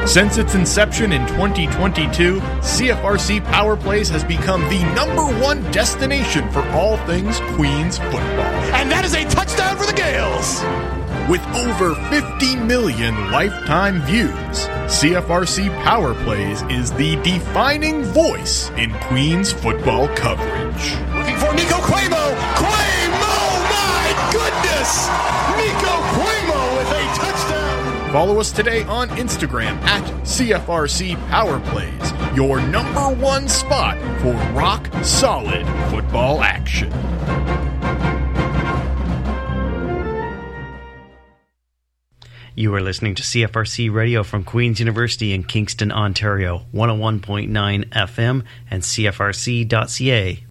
Since its inception in 2022, CFRC Power Plays has become the #1 destination for all things Queens football. And that is a touchdown for the Gales! With over 50 million lifetime views, CFRC Power Plays is the defining voice in Queens football coverage. Looking for Nico Cuomo! My goodness! Nico Cuomo with a touchdown! Follow us today on Instagram at CFRC Power Plays, your #1 spot for rock solid football action. You are listening to CFRC Radio from Queen's University in Kingston, Ontario, 101.9 FM and CFRC.ca.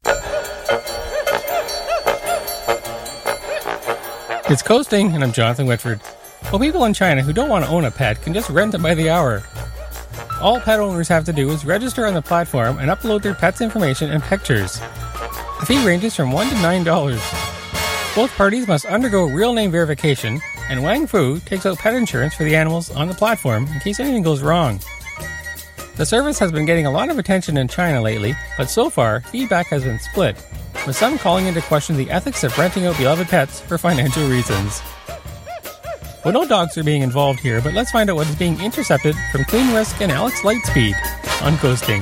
It's Coasting, and I'm Jonathan Whitford. Well, people in China who don't want to own a pet can just rent it by the hour. All pet owners have to do is register on the platform and upload their pet's information and pictures. The fee ranges from $1 to $9. Both parties must undergo real name verification, and Wang Fu takes out pet insurance for the animals on the platform in case anything goes wrong. The service has been getting a lot of attention in China lately, but so far, feedback has been split, with some calling into question the ethics of renting out beloved pets for financial reasons. Well, no dogs are being involved here, but let's find out what is being intercepted from Clean Risk and Alex Lightspeed on Coasting.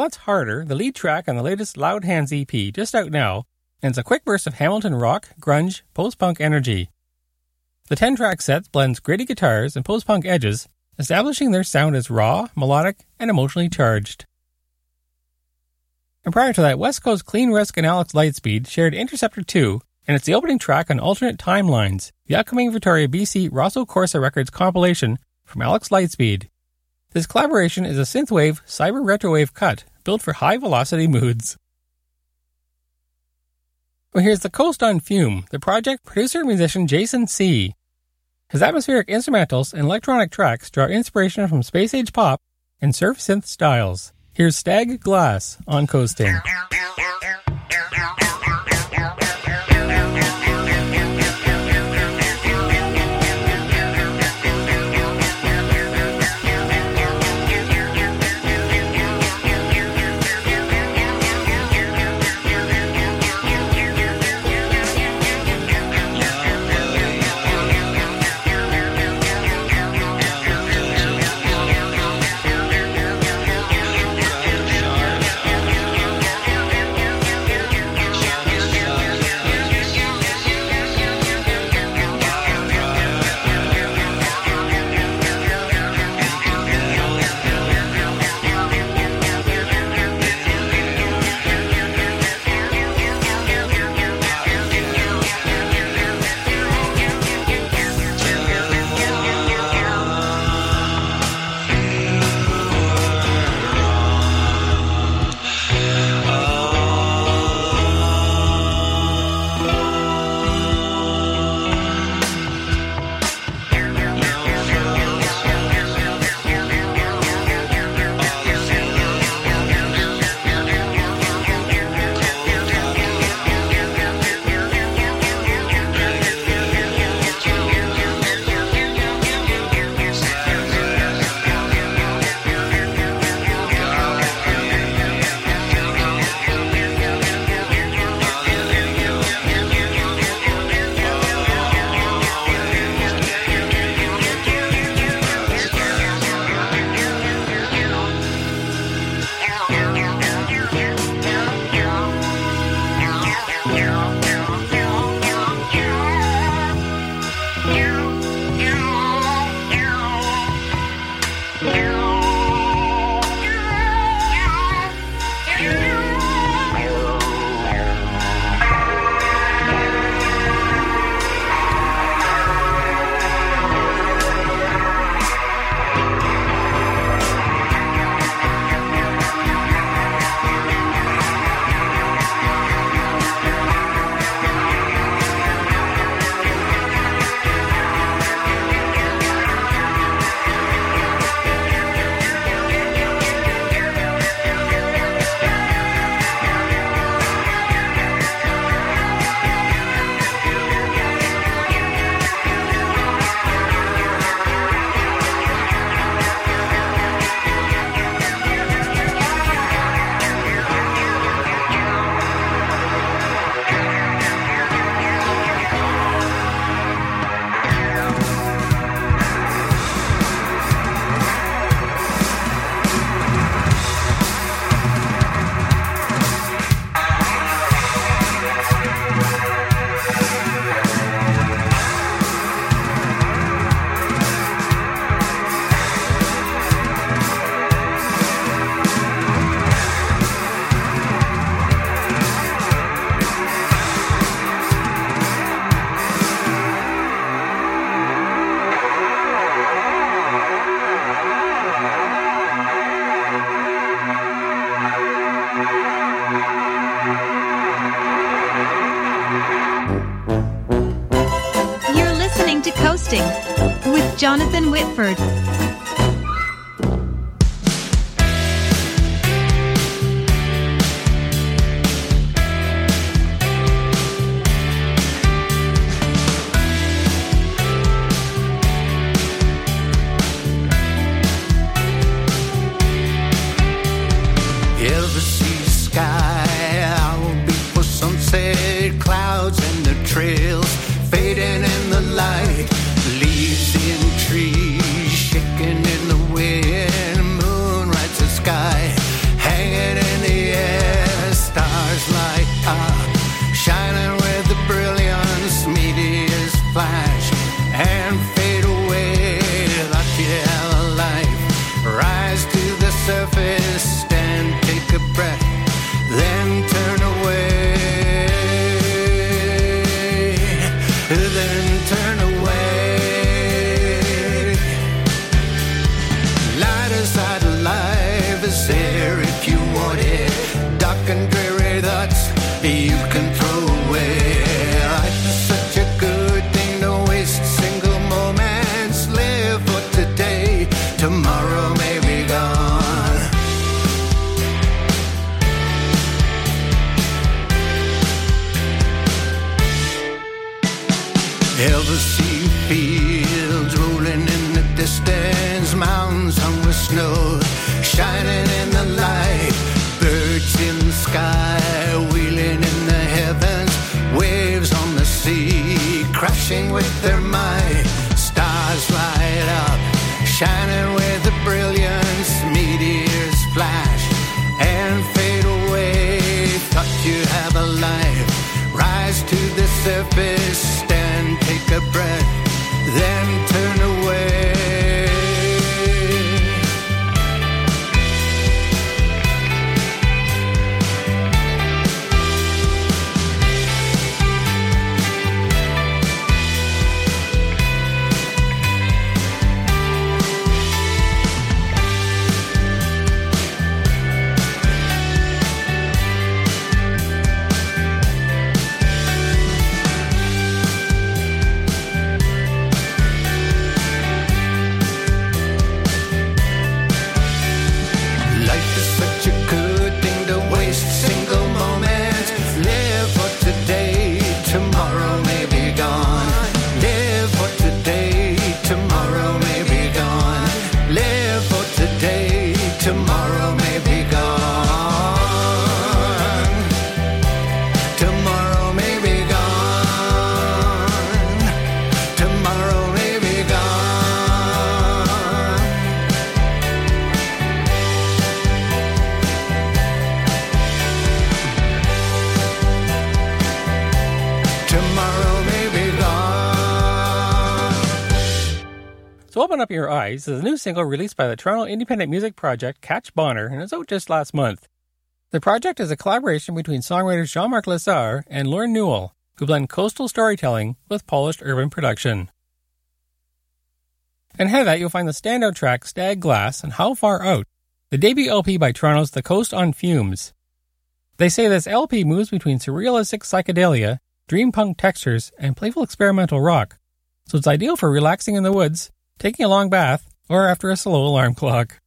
What's Harder, the lead track on the latest Loud Hands EP, just out now, and it's a quick burst of Hamilton rock, grunge, post-punk energy. The 10-track set blends gritty guitars and post-punk edges, establishing their sound as raw, melodic, and emotionally charged. And prior to that, West Coast Clean Risk and Alex Lightspeed shared Interceptor 2, and it's the opening track on Alternate Timelines, the upcoming Victoria, BC Rosso Corsa Records compilation from Alex Lightspeed. This collaboration is a synthwave, cyber retrowave cut built for high-velocity moods. Well, here's The Coast on Fume, the project producer-musician Jason C. His atmospheric instrumentals and electronic tracks draw inspiration from space-age pop and surf synth styles. Here's Stag Glass on Coasting. with Jonathan Whitford. Trails fading in the light, leaves in trees shaking light up, shining with the brilliance, meteors flash and fade away. Thought you have a life, rise to the surface, stand, take a breath, then turn away. Then turn away. Lighter side of life is there if you want it. Dark and dreary thoughts you can throw away. Life is such a good thing, don't waste single moments. Live for today, tomorrow may be gone. Ever see fields rolling in the distance, mountains hung with snow, shining in the light, birds in the sky, wheeling in the heavens, waves on the sea, crashing with their might, stars light up, shining with the brilliance, meteors flash and fade away. Thought you have a life, rise to the surface, stand, take a breath, then turn away. So Open Up Your Eyes is a new single released by the Toronto independent music project Catch Bonner, and it's out just last month. The project is a collaboration between songwriters Jean-Marc Lessard and Lauren Newell, who blend coastal storytelling with polished urban production. And ahead of that, you'll find the standout track Stag Glass and How Far Out, the debut LP by Toronto's The Coast on Fumes. They say this LP moves between surrealistic psychedelia, dream punk textures, and playful experimental rock, so it's ideal for relaxing in the woods, taking a long bath, or after a slow alarm clock.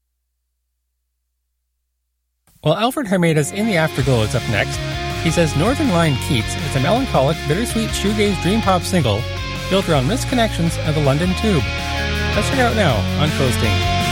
While Alfred Hermeda's In the Afterglow is up next, he says Northern Line Keats is a melancholic, bittersweet shoegaze dream pop single built around misconnections of the London Tube. Let's check it out now on Coasting.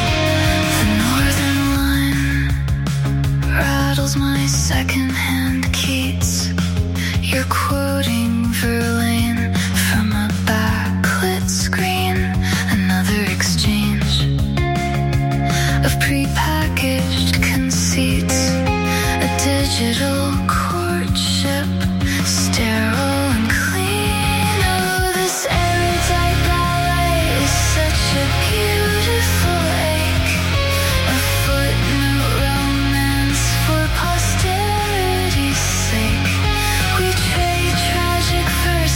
The Northern Line rattles my second-hand Keats. You're quoting Verlaine from a backlit screen. Another exchange of prepackaged conceits. A digital courtship, sterile and clean. Oh, this erudite ballet is such a beautiful ache. A footnote romance for posterity's sake. We trade tragic verse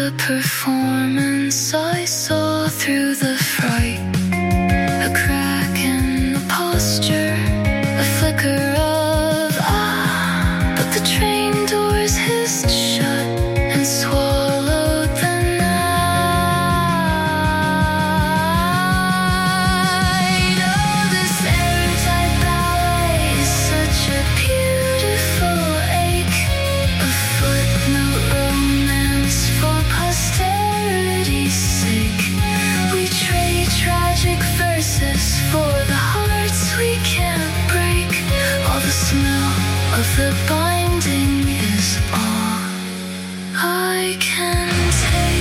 the performance, I saw through the fright. A crack in the posture, a flicker of but the train doors hissed shut and swallowed the night. Oh, this airtight ballet is such a beautiful ache, a footnote romance for posterity's sake. We trade tragic verses for the hearts we can't break. All the smell of the binding is all I can take.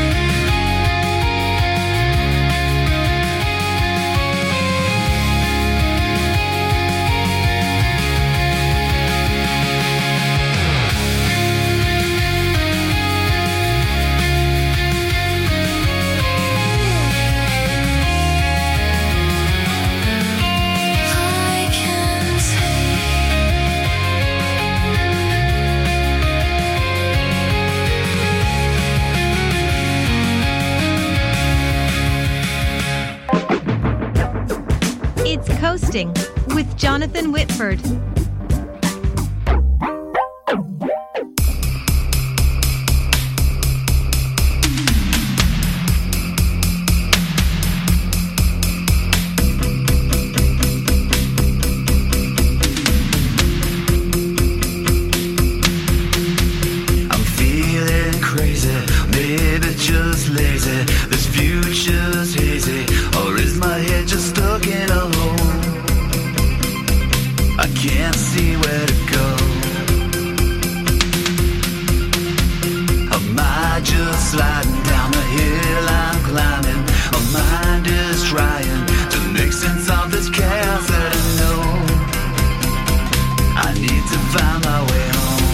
I can take. It's Coasting with Jonathan Whitford. I'm feeling crazy, maybe just lazy. This future's hazy, or is my head just stuck in a hole? I can't see where to go. Am I just sliding down the hill I'm climbing? My mind is trying to make sense of this chaos that I know. I need to find my way home.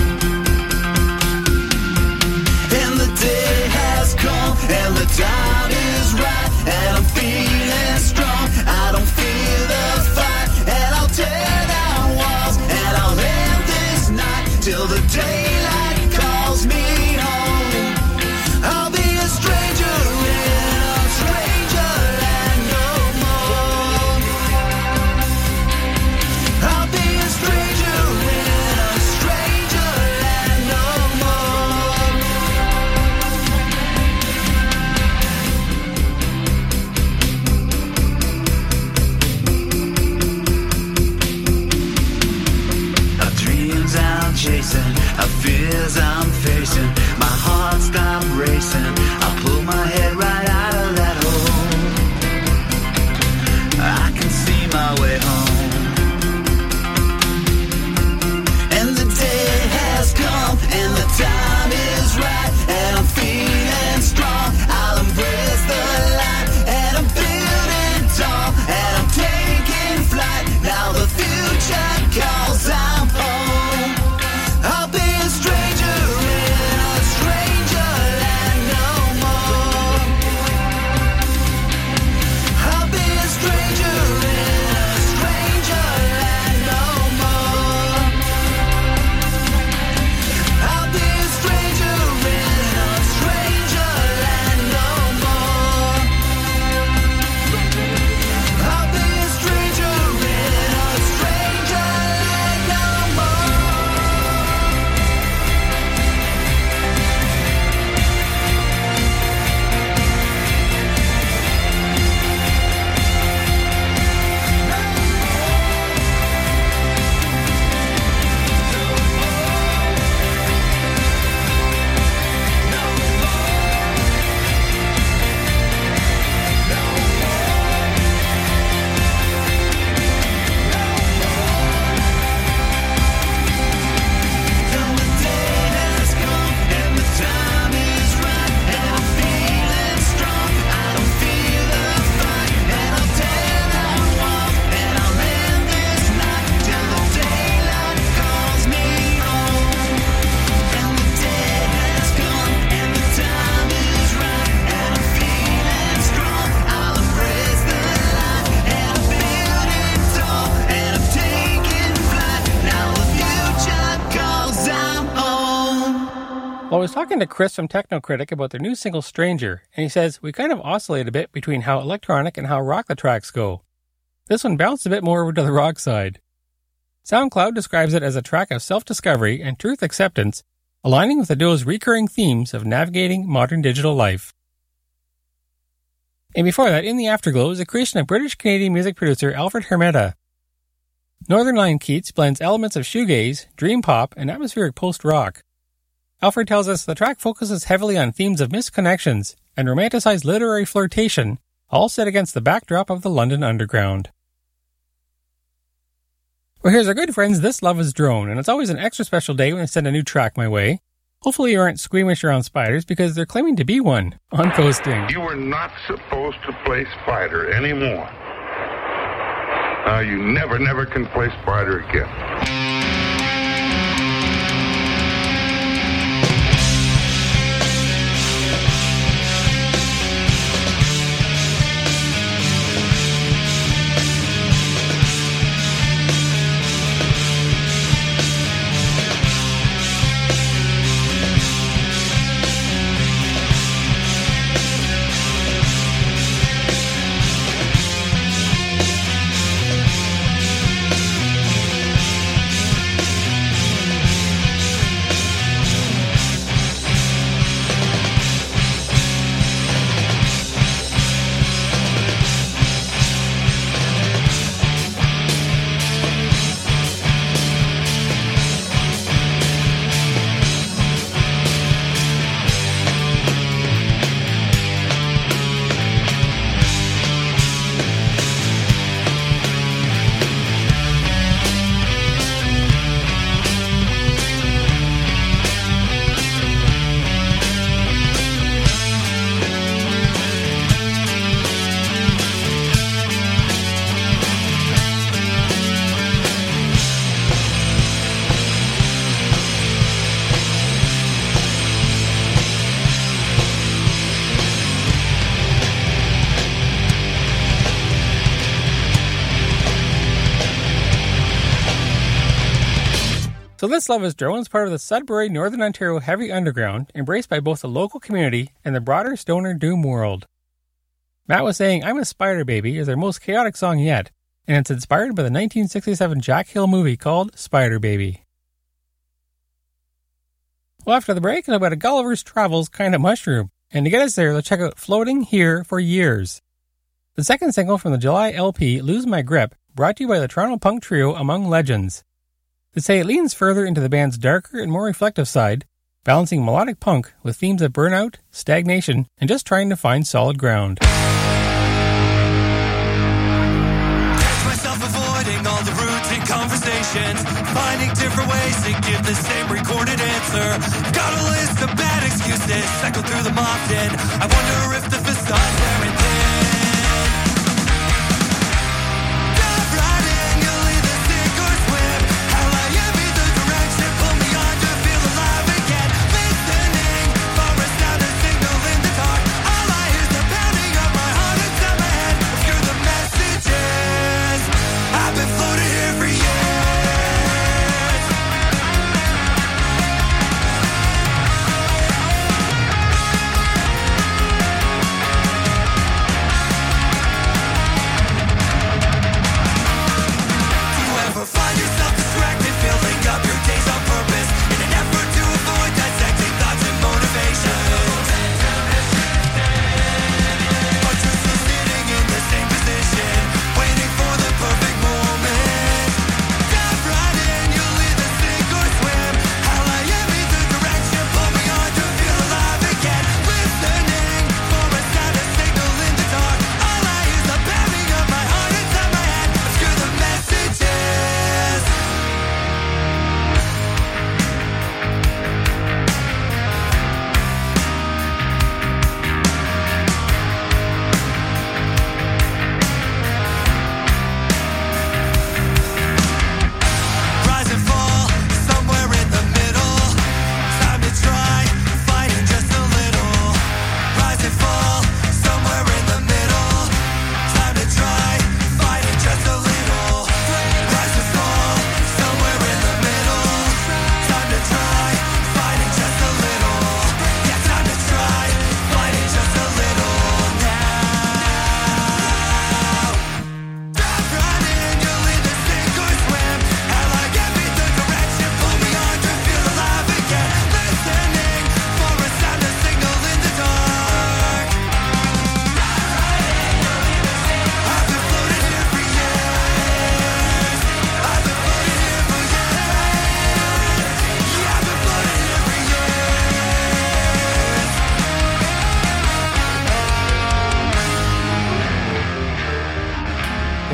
And the day has come, and the time is right, and I'm feeling strong. I don't fear the fight, and I'll tear down walls, and I'll end this night till the daylight calls me home. I'll be a stranger in a stranger land no more. I'll be a stranger in a stranger land no more. Dreams I'm chasing, fears I'm facing. My heart stopped racing. I pull my head right out of that hole. I can see my way home. And the day has come, and the time is right, and I'm feeling strong. I'll embrace the light, and I'm building tall, and I'm taking flight. Now the future calls, I'm home. I'll be a stranger in a stranger land no more. I'll be a stranger in a stranger Well, I was talking to Chris from Technocritic about their new single Stranger, and he says, we kind of oscillate a bit between how electronic and how rock the tracks go. This one bounced a bit more over to the rock side. SoundCloud describes it as a track of self-discovery and truth acceptance, aligning with the duo's recurring themes of navigating modern digital life. And before that, In the Afterglow is a creation of British-Canadian music producer Alfred Hermeta. Northern Lion Keats blends elements of shoegaze, dream pop, and atmospheric post-rock. Alfred tells us the track focuses heavily on themes of missed connections and romanticized literary flirtation, all set against the backdrop of the London Underground. Well, here's our good friends This Love Is Drone, and it's always an extra special day when I send a new track my way. Hopefully you aren't squeamish around spiders because they're claiming to be one on Coasting. You were not supposed to play spider anymore. You never can play spider again. So This Love Is Drone is part of the Sudbury, Northern Ontario heavy underground, embraced by both the local community and the broader stoner doom world. Matt was saying I'm a Spider Baby is their most chaotic song yet, and it's inspired by the 1967 Jack Hill movie called Spider Baby. Well, after the break, it's about a Gulliver's Travels kind of mushroom, and to get us there, let's check out Floating Here for Years. The second single from the July LP, Lose My Grip, brought to you by the Toronto punk trio Among Legends. They say it leans further into the band's darker and more reflective side, balancing melodic punk with themes of burnout, stagnation, and just trying to find solid ground. Catch myself avoiding all the routine conversations, finding different ways to give the same recorded answer. Got a list of bad excuses, cycle through them often. I wonder if the facade's wearing thin.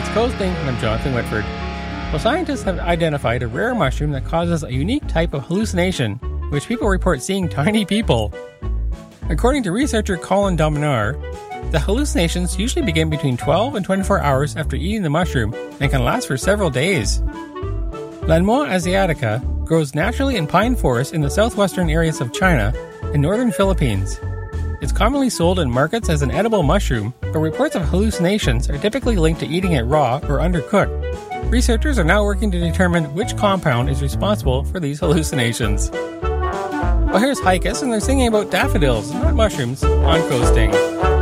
It's Coasting, and I'm Jonathan Whitford. Well, scientists have identified a rare mushroom that causes a unique type of hallucination, which people report seeing tiny people. According to researcher Colin Dominar, the hallucinations usually begin between 12 and 24 hours after eating the mushroom and can last for several days. Lanmoa asiatica grows naturally in pine forests in the southwestern areas of China and northern Philippines. It's commonly sold in markets as an edible mushroom, but reports of hallucinations are typically linked to eating it raw or undercooked. Researchers are now working to determine which compound is responsible for these hallucinations. Well, here's Hikus, and they're singing about daffodils, not mushrooms, on Coasting.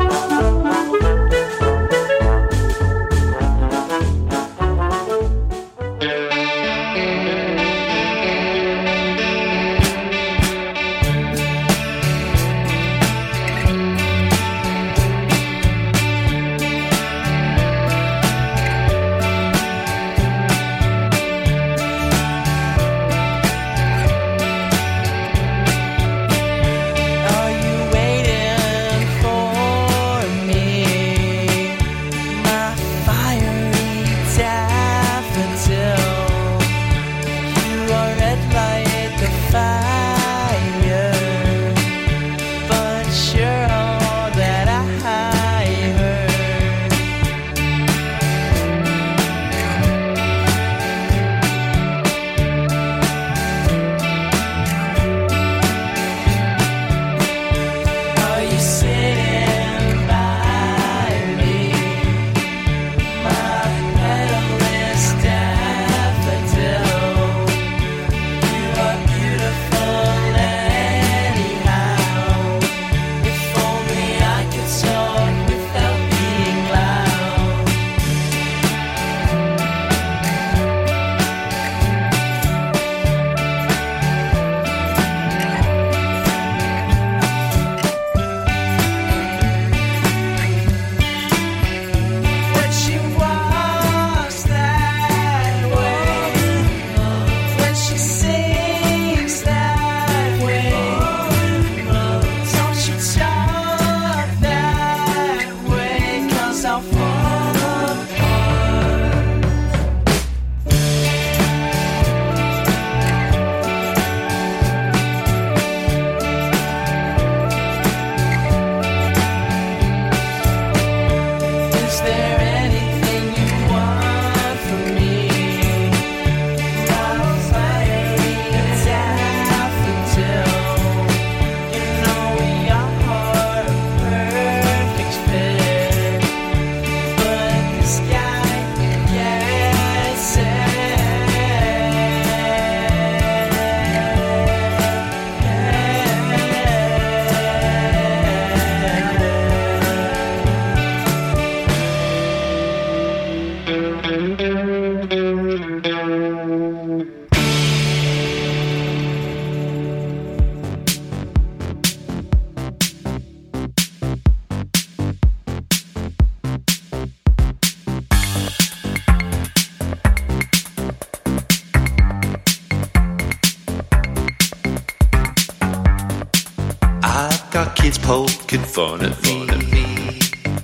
Poking fun at me.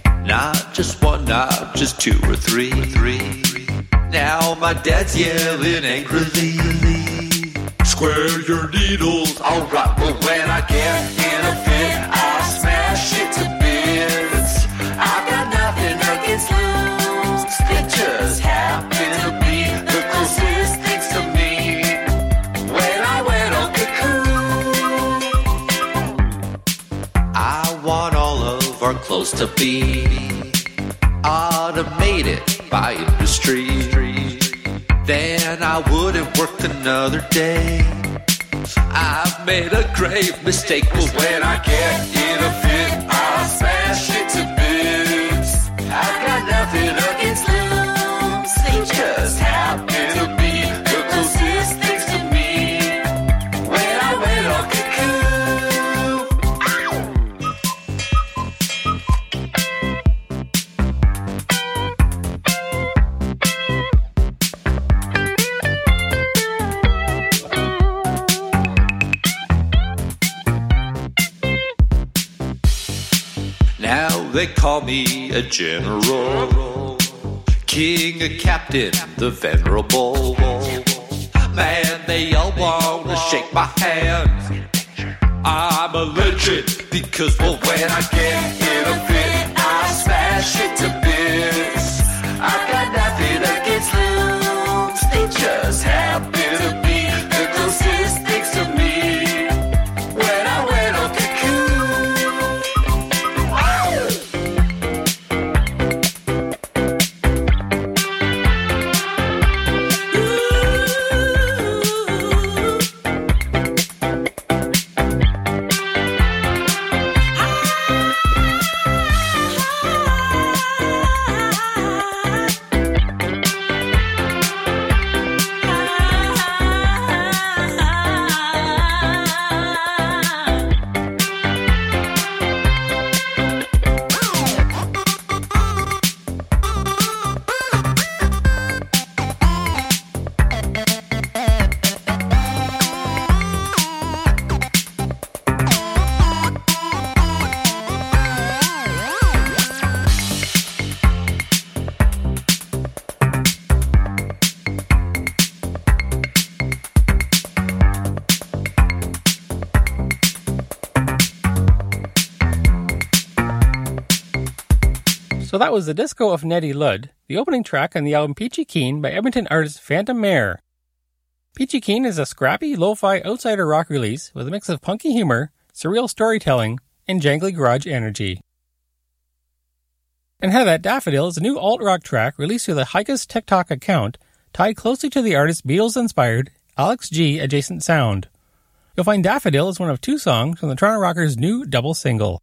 Not just one, not just two or three. Now my dad's yelling angrily. Square your needles. Alright, but when I get in a fit, I smash it to bits. I've got nothing against loose. It just happened to be the closest things to me. When I went on cocoon, I want all of our clothes to be automated by industry. Then I wouldn't work another day. I've made a grave mistake, but when I get in a fit, I'll smash it to bits. I've got nothing against loose. They just happen to be the closest things to me. When I went on Now they call me a general. king, a captain, the venerable. Man, they all want to shake my hand. I'm a legend because, well, when I get in a fit, I smash it to bits. I've got nothing against loons. They just happen to be the closest things to me. When I went on So that was The Disco of Nettie Ludd, the opening track on the album Peachy Keen by Edmonton artist Phantom Mare. Peachy Keen is a scrappy, lo-fi outsider rock release with a mix of punky humor, surreal storytelling, and jangly garage energy. And How That Daffodil is a new alt-rock track released through the Hikas TikTok account, tied closely to the artist's Beatles-inspired Alex G adjacent sound. You'll find Daffodil as one of 2 songs from the Toronto Rockers' new double single.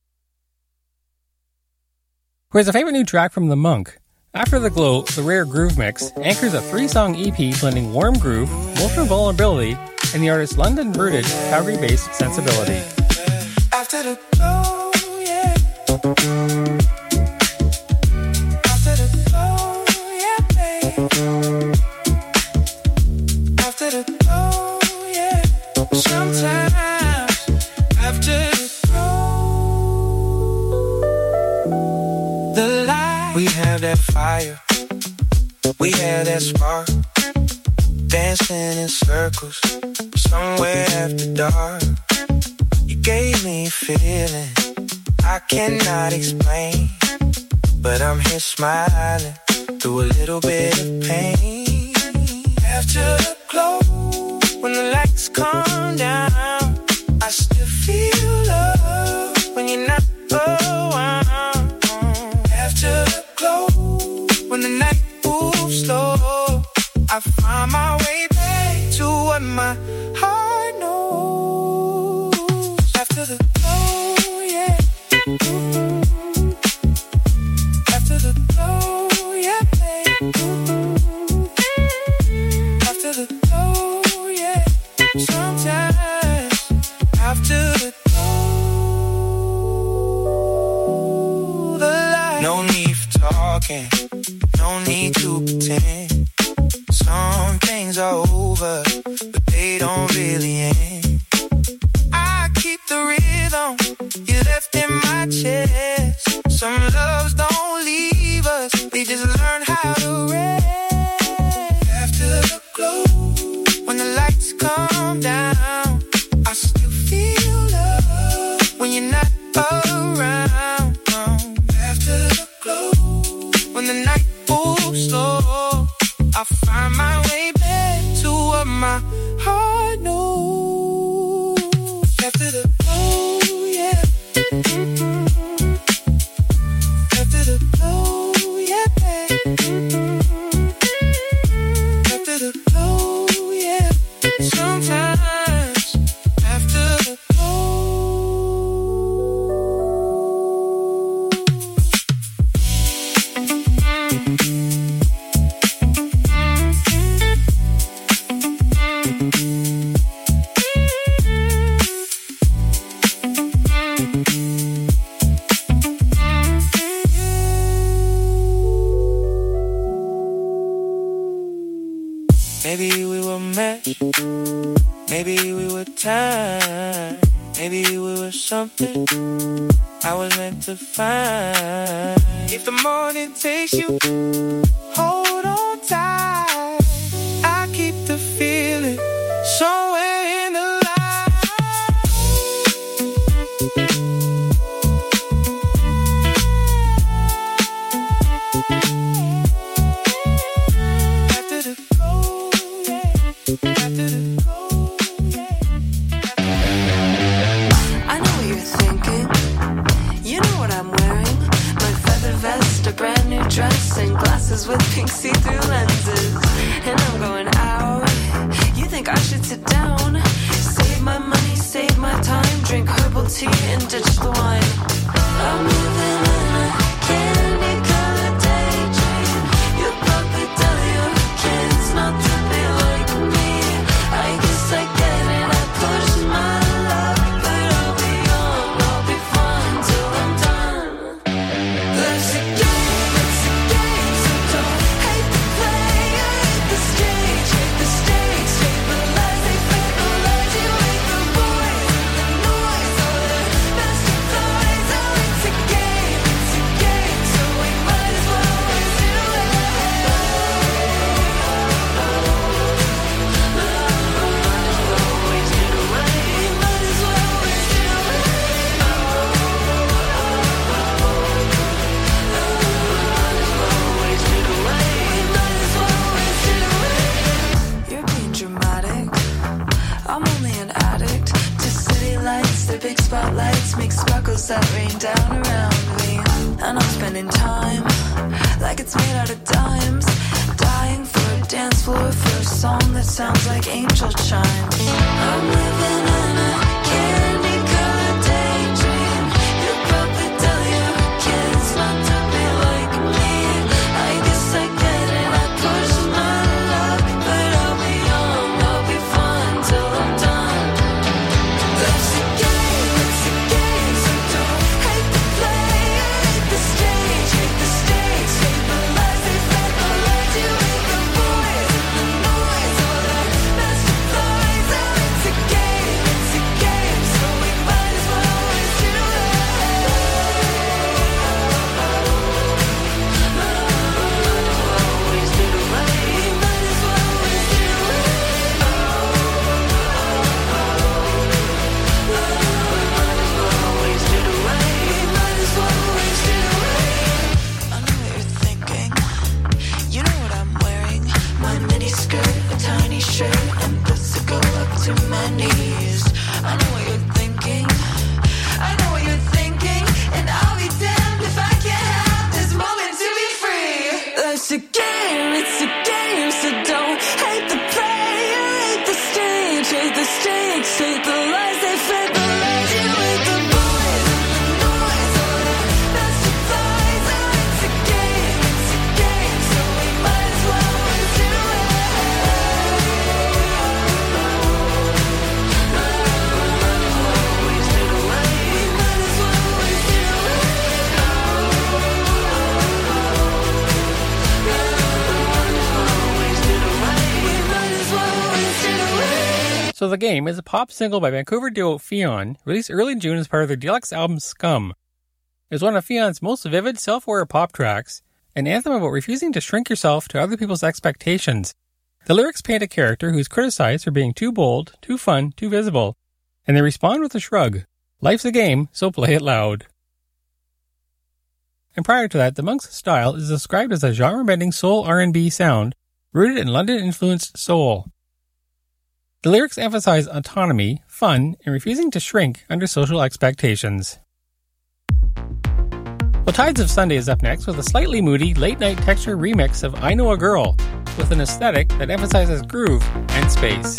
Whereas a favorite new track from The Monk, After the Glow, the rare groove mix, anchors a 3-song EP blending warm groove, emotional vulnerability, and the artist's London-rooted, Calgary-based sensibility. After the glow, yeah. After the glow, yeah, babe. After the glow, yeah. Sometimes after the glow, the light, we have that fire, we have that spark, dancing in circles somewhere after dark. You gave me a feeling I cannot explain, but I'm here smiling through a little bit of pain. After the glow, when the lights come down, I still feel love when you're not around. After the glow, when the night moves slow, I find my way back to what my heart knows. After the glow, yeah. After the glow, yeah, babe. After the glow, yeah. Sometimes after the glow, the light. No need for talking, no need to pretend. Some things are over, but they don't really end. I keep the rhythm you left in my chest. Some loves don't leave us, they just learn how to rest. After the glow, when the lights come down, I still feel love when you're not around. After the glow, when the night moves slow, I find my way back to what my heart knows. After the glow, yeah. After the glow, yeah, babe. After the glow, yeah. Sometimes after the maybe we were meant, maybe we were time, maybe we were something I was meant to find. If the morning takes you, hold see-through lenses. And I'm going out. You think I should sit down? Save my money, save my time. Drink herbal tea and ditch the wine. I'm living in a candy-colored daydream. You probably tell your kids not to be like me. I guess I get it, I push my luck. But I'll be young, I'll be fine till I'm done. Life's a game, it's a game. So don't hate the play, hate the stage. Hate the stakes, hate the lies they fabulous. You hate the boys and the noise. All the best of lies. Oh, it's a game, so we might as well always do it. Always do it. We might as well always do it. Always do it. We might as well always do it. You're being dramatic. I'm only an addict to city lights. The big spotlights make sparkles that rain down around me. And I'm spending time like it's made out of dimes. Dying for a dance floor for a song that sounds like angel chimes. I'm living in a candy-colored daydream. You probably tell your kids not to be like me. I guess I get it, I push my luck. But I'll be young, I'll be fine till I'm done. Life's a game, so don't hate the play, hate the stage, hate the stakes, hate the lies they fabulous. You hate the boys and the noise, all the best of lies. Oh, it's a game, so we might as well always do it. Always do it. We might as well always do it. Always do it. We might as well always do it. I know what you're thinking. You know what I'm wearing. My mini skirt, a tiny shirt, and boots that go up to my knees. I know what you're thinking. I know what you're thinking. And I'll be damned if I can't have this moment to be free. Life's a game, it's a game. So don't hate the play, hate the stage, hate the stakes, hate the lies they fabulous. You hate the boys and the noise, all the best of lies. Oh, it's a game, so we might as well always do it. Always do it. We might as well always do it. Always do it. We might as well always do it. So The Game is a pop single by Vancouver duo Fionn, released early in June as part of their deluxe album Scum. It was one of Fionn's most vivid, self-aware pop tracks, an anthem about refusing to shrink yourself to other people's expectations. The lyrics paint a character who's criticized for being too bold, too fun, too visible, and they respond with a shrug. Life's a game, so play it loud. And prior to that, the Monks' style is described as a genre-bending soul R&B sound, rooted in London-influenced soul. The lyrics emphasize autonomy, fun, and refusing to shrink under social expectations. Well, Tides of Sunday is up next with a slightly moody, late-night texture remix of I Know a Girl, with an aesthetic that emphasizes groove and space.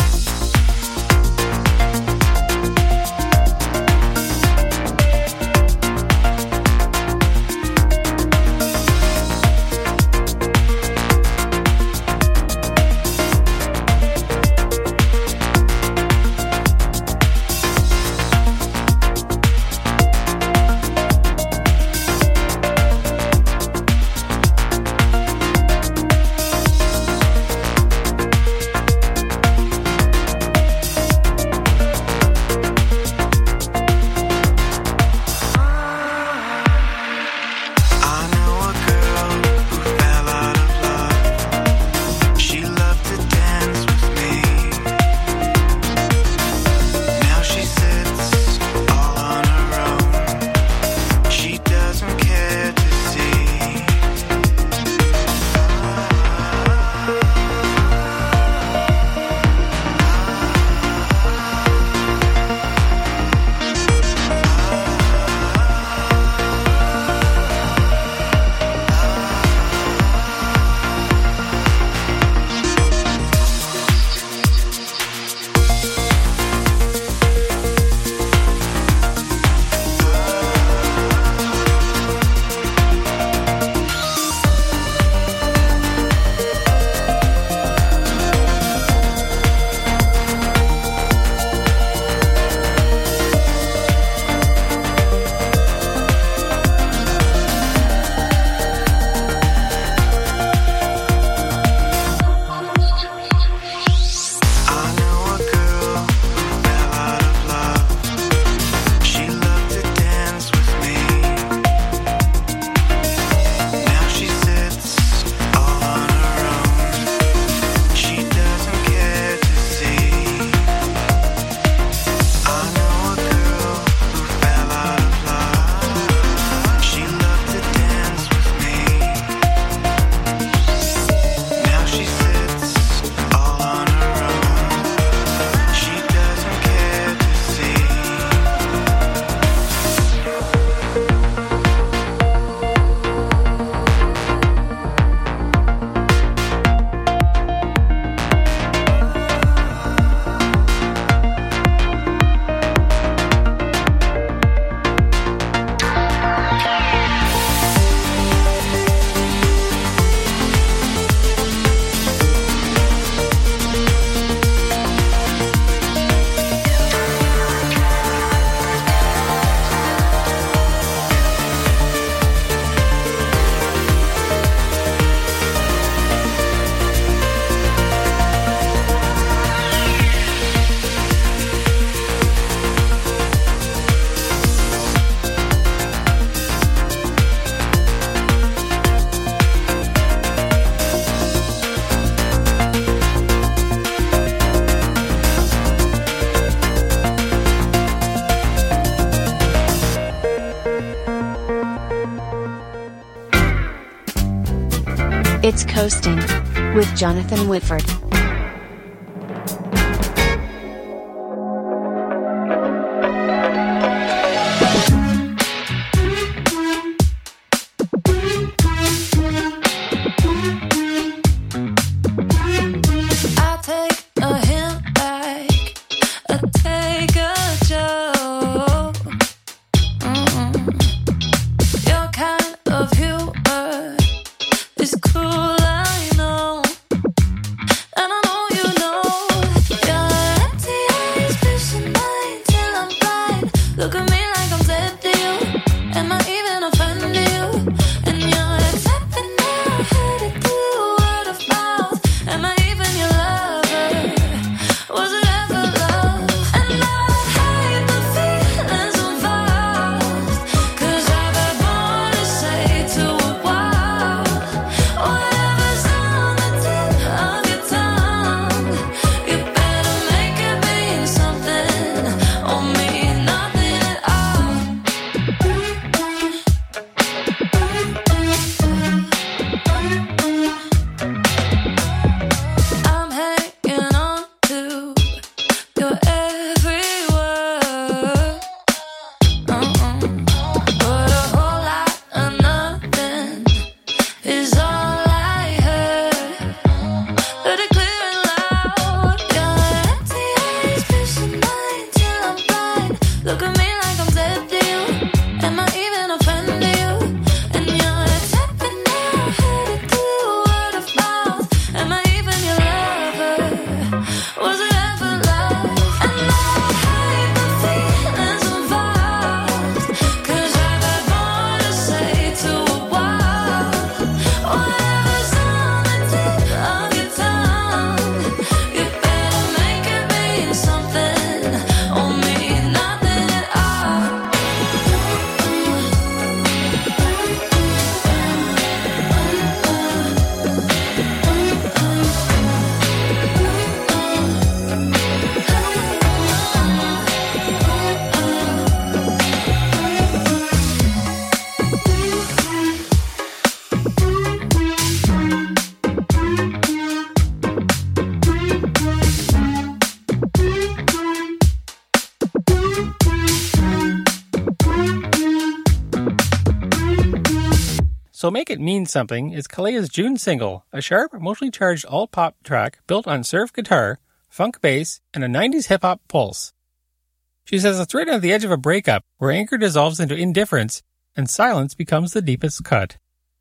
Coasting with Jonathan Whitford. So Make It Mean Something is Kalea's June single, a sharp, emotionally charged alt-pop track built on surf guitar, funk bass, and a 90s hip-hop pulse. She says it's written at the edge of a breakup where anger dissolves into indifference and silence becomes the deepest cut.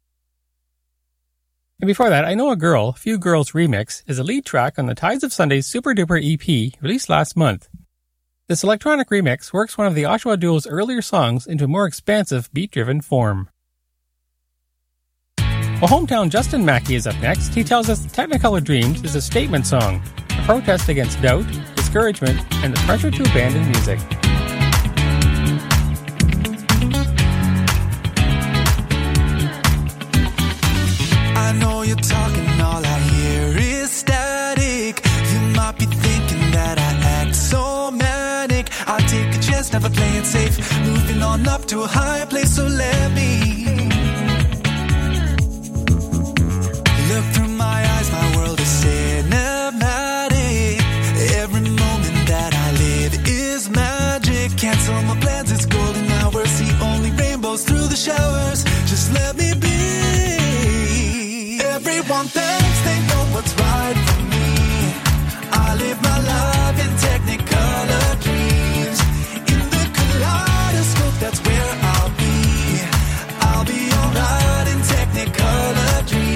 And before that, I Know a Girl, Few Girls Remix is a lead track on the Tides of Sunday's Super Duper EP released last month. This electronic remix works one of the Oshawa duo's earlier songs into a more expansive beat-driven form. Well, hometown Justin Mackey is up next. He tells us Technicolor Dreams is a statement song, a protest against doubt, discouragement, and the pressure to abandon music. I know you're talking, all I hear is static. You might be thinking that I act so manic. I'll take a chance, never play it safe. Moving on up to a higher place, so let me look through my eyes, my world is cinematic. Every moment that I live is magic. Cancel my plans, it's golden hours. See only rainbows through the showers. Just let me be. Everyone thinks they know what's right for me. I live my life in Technicolor dreams. In the kaleidoscope, that's where I'll be. I'll be alright in Technicolor dreams.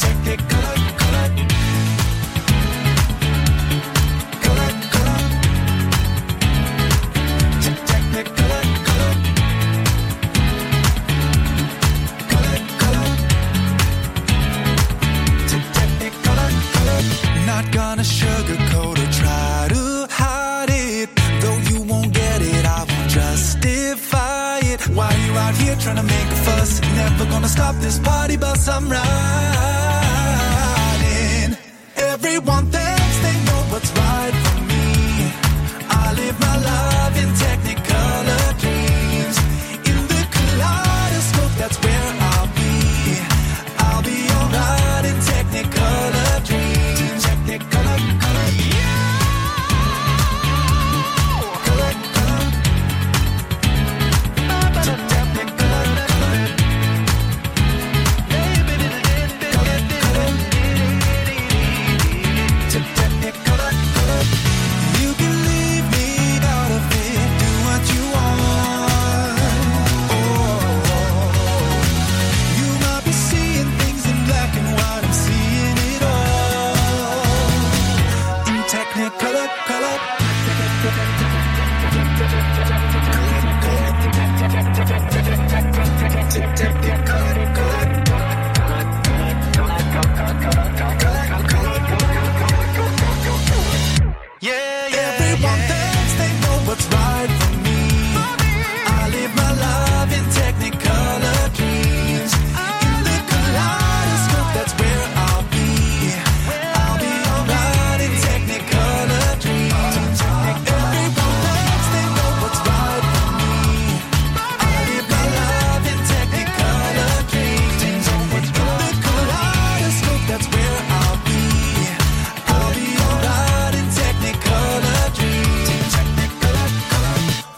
Not gonna sugarcoat or try to hide it. Though you won't get it, I won't justify it. Why you out here trying to make a fuss? Never gonna stop this party bus I'm riding. Everyone thinks they know what's right for me. I live my life in Technicolor dreams. In the kaleidoscope, that's where I'll be. I'll be alright in Technicolor.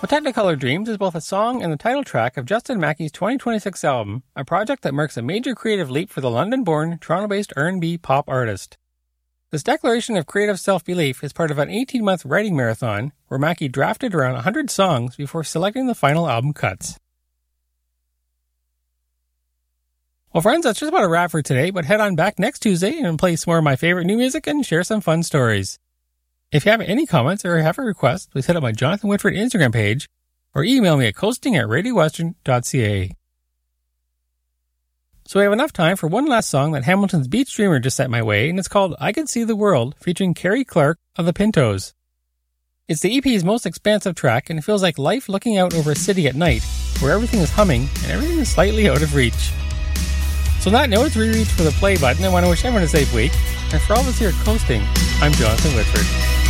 Technicolor Dreams is both a song and the title track of Justin Mackey's 2026 album, a project that marks a major creative leap for the London-born, Toronto-based R&B pop artist. This declaration of creative self-belief is part of an 18-month writing marathon where Mackey drafted around 100 songs before selecting the final album cuts. Well, friends, that's just about a wrap for today, but head on back next Tuesday and play some more of my favorite new music and share some fun stories. If you have any comments or have a request, please hit up my Jonathan Whitford Instagram page or email me at coasting@radiowestern.ca. So we have enough time for one last song that Hamilton's Beach Dreamer just sent my way, and it's called I Can See the World, featuring Carrie Clark of the Pintos. It's the EP's most expansive track, and it feels like life looking out over a city at night, where everything is humming and everything is slightly out of reach. So on that note, it's reach for the play button. I want to wish everyone a safe week, and for all of us here at Coasting, I'm Jonathan Whitford.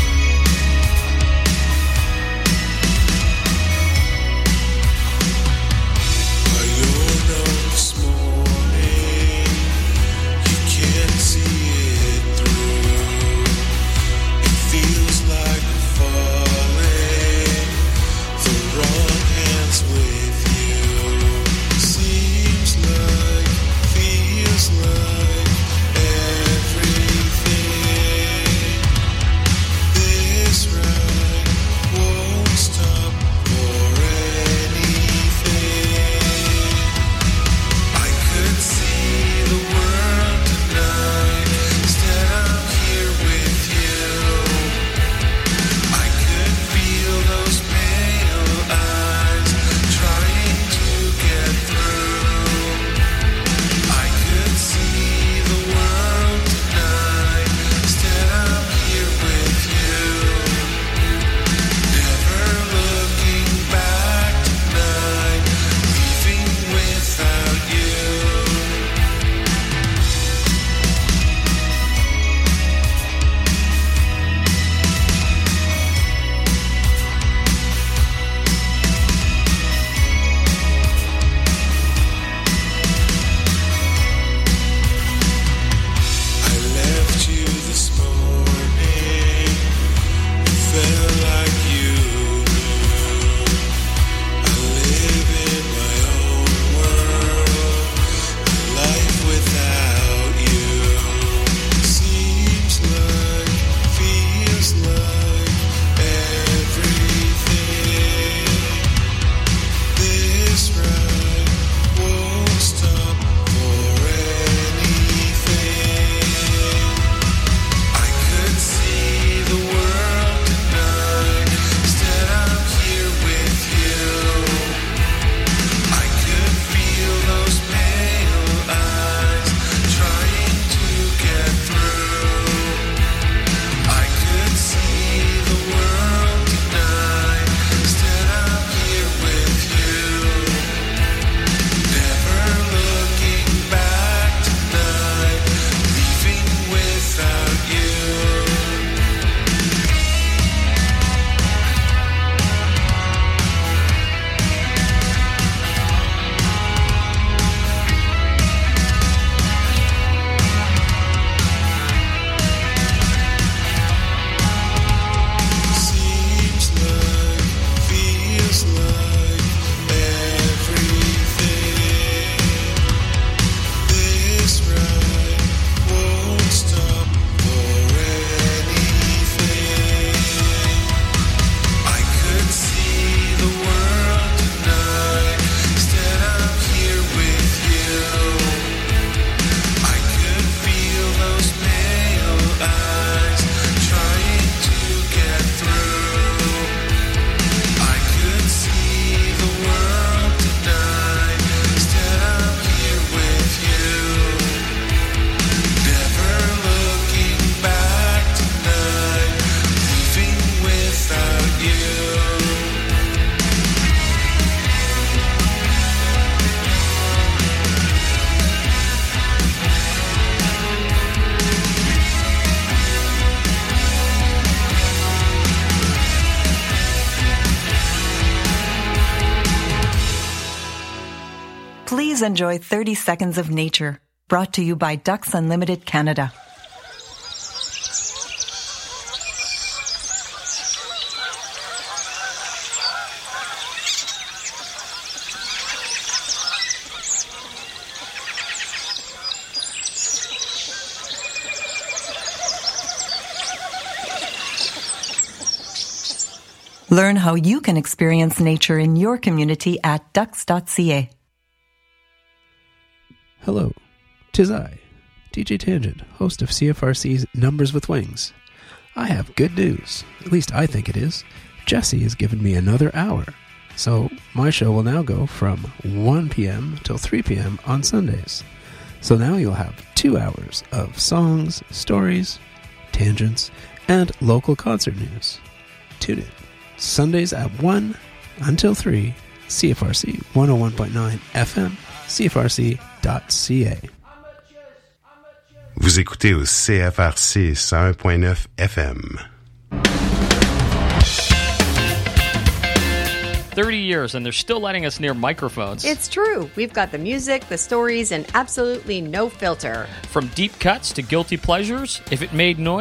Please enjoy 30 Seconds of Nature, brought to you by Ducks Unlimited Canada. Learn how you can experience nature in your community at ducks.ca. Hello, 'tis I, DJ Tangent, host of CFRC's Numbers with Wings. I have good news, at least I think it is. Jesse has given me another hour, so my show will now go from 1 p.m. till 3 p.m. on Sundays. So now you'll have 2 hours of songs, stories, tangents, and local concert news. Tune in. Sundays at 1 until 3, CFRC 101.9 FM, CFRC.ca. Vous écoutez au CFRC 101.9 FM. 30 years and they're still letting us near microphones. It's true. We've got the music, the stories, and absolutely no filter. From deep cuts to guilty pleasures, if it made noise,